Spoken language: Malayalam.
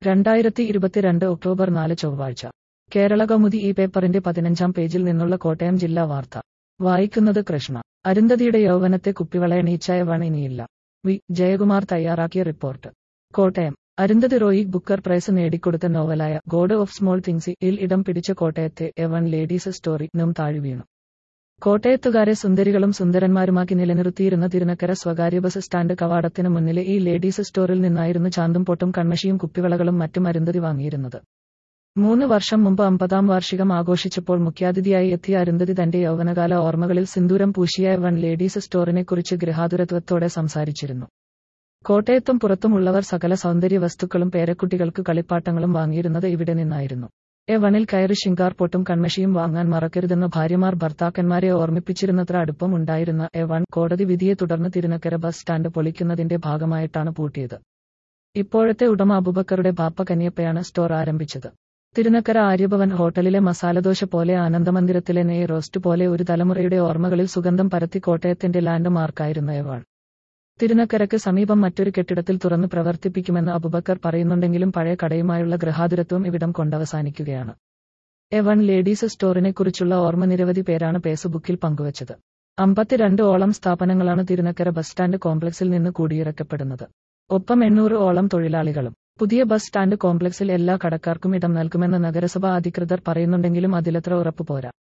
2022 ഒക്ടോബർ 4 ചൊവ്വാഴ്ച കേരളകൗമുദി ഈ പേപ്പറിന്റെ 15-ാം പേജിൽ നിന്നുള്ള കോട്ടയം ജില്ലാ വാർത്ത വായിക്കുന്നത് കൃഷ്ണ. അരുന്ധതിയുടെ യൗവനത്തെ കുപ്പിവളയണിയിച്ച എവൺ ഇനിയില്ല. വി. ജയകുമാർ തയ്യാറാക്കിയ report. Kottayam. Arundhati Roy Booker prize നേടിക്കൊടുത്ത നോവലായ ഗോഡ് ഓഫ് സ്മോൾ തിങ്സ് ഇൽ ഇടം പിടിച്ച കോട്ടയത്തെ എവൺ ലേഡീസ് സ്റ്റോറി നും താഴ്വീണു. കോട്ടയത്തുകാരെ സുന്ദരികളും സുന്ദരന്മാരുമാക്കി നിലനിർത്തിയിരുന്ന തിരുനക്കര സ്വകാര്യ ബസ് സ്റ്റാൻഡ് കവാടത്തിന് മുന്നിലെ ഈ ലേഡീസ് സ്റ്റോറിൽ നിന്നായിരുന്നു ചാന്തും പൊട്ടും കൺമഷിയും കുപ്പിവളകളും മറ്റും അരുന്ധതി വാങ്ങിയിരുന്നത്. 3 വർഷം മുമ്പ് 50-ാം വാർഷികം ആഘോഷിച്ചപ്പോൾ മുഖ്യാതിഥിയായി എത്തിയ അരുന്ധതി തന്റെ യൗവനകാല ഓർമ്മകളിൽ സിന്ദൂരം പൂശിയ എവൺ ലേഡീസ് സ്റ്റോറിനെക്കുറിച്ച് ഗൃഹാതുരത്വത്തോടെ സംസാരിച്ചിരുന്നു. കോട്ടയത്തും പുറത്തുമുള്ളവർ സകല സൗന്ദര്യ വസ്തുക്കളും പേരക്കുട്ടികൾക്ക് കളിപ്പാട്ടങ്ങളും വാങ്ങിയിരുന്നത് ഇവിടെ നിന്നായിരുന്നു. എവണിൽ കയറി ശിങ്കാർ പൊട്ടും കൺമഷിയും വാങ്ങാൻ മറക്കരുതെന്ന് ഭാര്യമാർ ഭർത്താക്കന്മാരെ ഓർമ്മിപ്പിച്ചിരുന്നത്ര അടുപ്പം ഉണ്ടായിരുന്ന എവൺ കോടതി വിധിയെ തുടർന്ന് തിരുനക്കര ബസ് സ്റ്റാൻഡ് പൊളിക്കുന്നതിന്റെ ഭാഗമായിട്ടാണ് പൂട്ടിയത്. ഇപ്പോഴത്തെ ഉടമ അബൂബക്കറുടെ ബാപ്പ കനിയപ്പയാണ് സ്റ്റോർ ആരംഭിച്ചത്. തിരുനക്കര ആര്യഭവൻ ഹോട്ടലിലെ മസാലദോശ പോലെ ആനന്ദമന്ദിരത്തിലെ നെയ് റോസ്റ്റ് പോലെ ഒരു തലമുറയുടെ ഓർമ്മകളിൽ സുഗന്ധം പരത്തി കോട്ടയത്തിന്റെ ലാൻഡ് മാർക്കായിരുന്നു എവൺ. തിരുനക്കരയ്ക്ക് സമീപം മറ്റൊരു കെട്ടിടത്തിൽ തുറന്ന് പ്രവർത്തിപ്പിക്കുമെന്ന് അബൂബക്കർ പറയുന്നുണ്ടെങ്കിലും പഴയ കടയുമായുള്ള ഗൃഹാതുരത്വം ഇവിടം കൊണ്ടവസാനിക്കുകയാണ്. എവൺ ലേഡീസ് സ്റ്റോറിനെക്കുറിച്ചുള്ള ഓർമ്മ നിരവധി പേരാണ് ഫേസ്ബുക്കിൽ പങ്കുവച്ചത്. 52 ഓളം സ്ഥാപനങ്ങളാണ് തിരുനക്കര ബസ് സ്റ്റാൻഡ് കോംപ്ലക്സിൽ നിന്ന് കുടിയിറക്കപ്പെടുന്നത്. ഒപ്പം 800 ഓളം തൊഴിലാളികളും. പുതിയ ബസ് സ്റ്റാൻഡ് കോംപ്ലക്സിൽ എല്ലാ കടക്കാർക്കും ഇടം നൽകുമെന്ന് നഗരസഭാ അധികൃതർ പറയുന്നുണ്ടെങ്കിലും അതിലത്ര ഉറപ്പുപോരാ.